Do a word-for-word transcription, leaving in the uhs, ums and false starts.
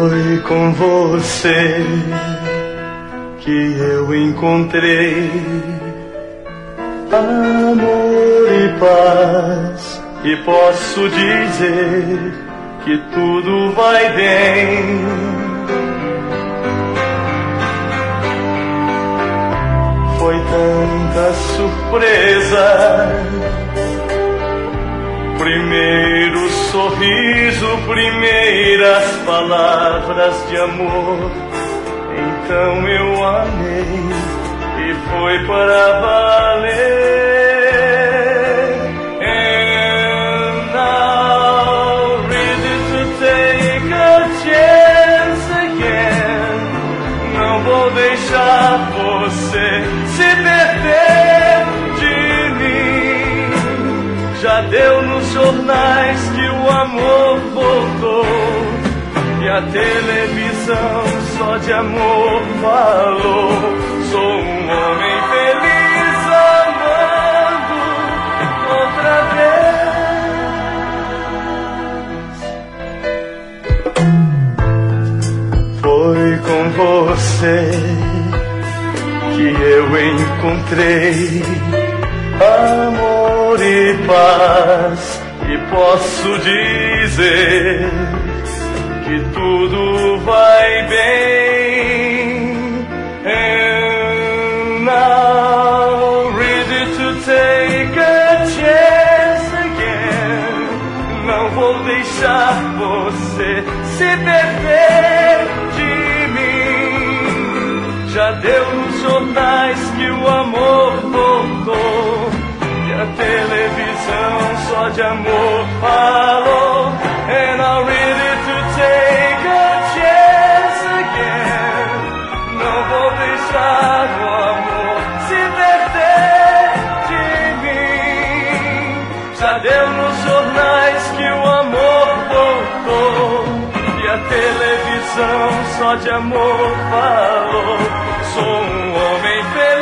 Foi com você que eu encontrei amor e paz, e posso dizer que tudo vai bem. Foi tanta surpresa, primeiro sorriso, primeiras palavras de amor. Então eu amei e foi para valer. And now ready to take a chance again. Não vou deixar você se perder de mim. Já deu nos jornais que o amor voltou, e a televisão só de amor falou. Sou um homem feliz amando outra vez. Foi com você que eu encontrei amor e paz, e posso dizer que tudo vai bem. And now ready to take a chance again. Não vou deixar você se perder de mim. Já deu nos jornais que o amor voltou, e a televisão só de amor falou. And I'm ready to take a chance again. Não vou deixar o amor se perder de mim. Já deu nos jornais que o amor voltou, e a televisão só de amor falou. Sou um homem feliz